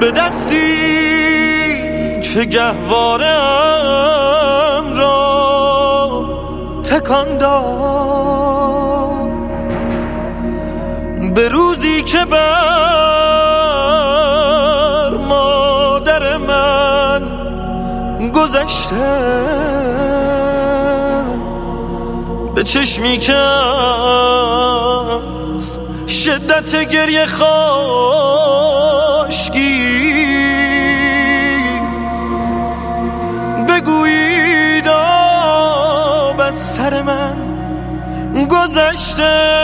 به دستی که گهوارم را تکان داد، به روزی که بر مادر من گذشته، به چشمی که از شدت گریه خاشکی بگویید آب از سر من گذشته.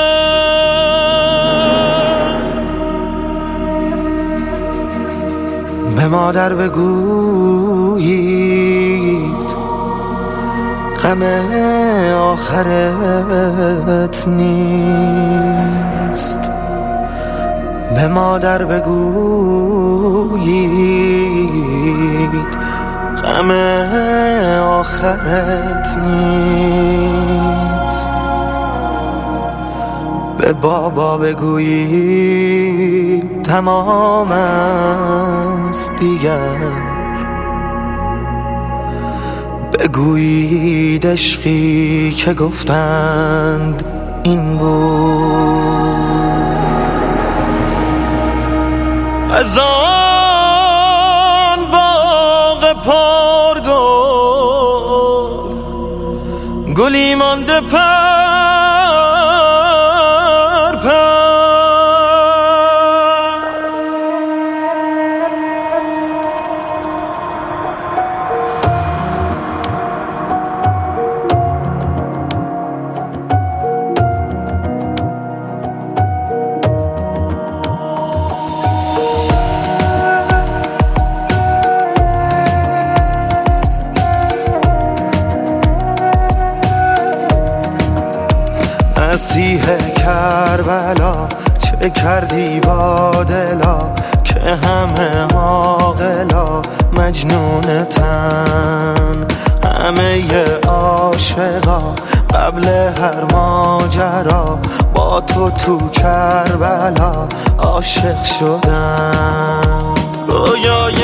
به مادر بگویید غم آخرت نیست، به مادر بگویید غم آخرت نیست، به بابا بگویید تمام است دیگر، بگویید عشقی که گفتند این بود. از آن باغ پرگل گلی مانده پر پر، مسیح کربلا چه کردی با دلا که همه عاقلا مجنونتن، همه عاشقا قبل هر ماجرا با تو کربلا عاشق شدن. رویای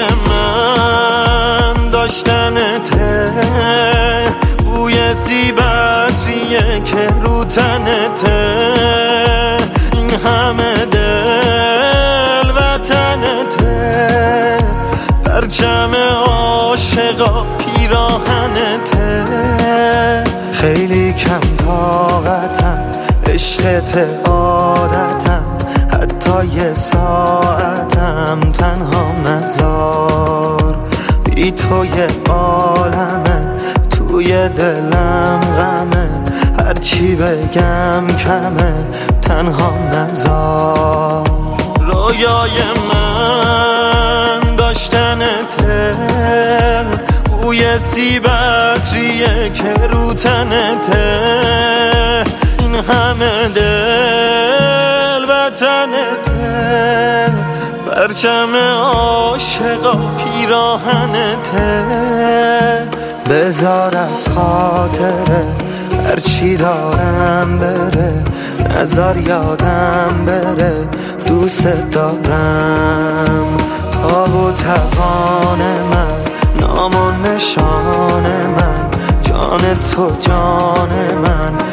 من داشتنته، بوی سیبتریه که رو تنته، این همه دل وطنته، پرچم عاشقا پیراهنته. خیلی کم طاقتم، عشقت عادتم، حتی یه ساعتم تنها نذار، بی تو یه عالمه توی دلم غمه، هرچی بگم کمه تنها نذار. رویای من داشتنته، بوی سیبتریه که رو تنته، این همه دل وطنته، پرچم عاشقا پیراهنته. بذار از خاطره هرچی دارم بره، نذار یادم بره دوست دارم. تاب و توان من، نام و نشان من، جان تو جان من،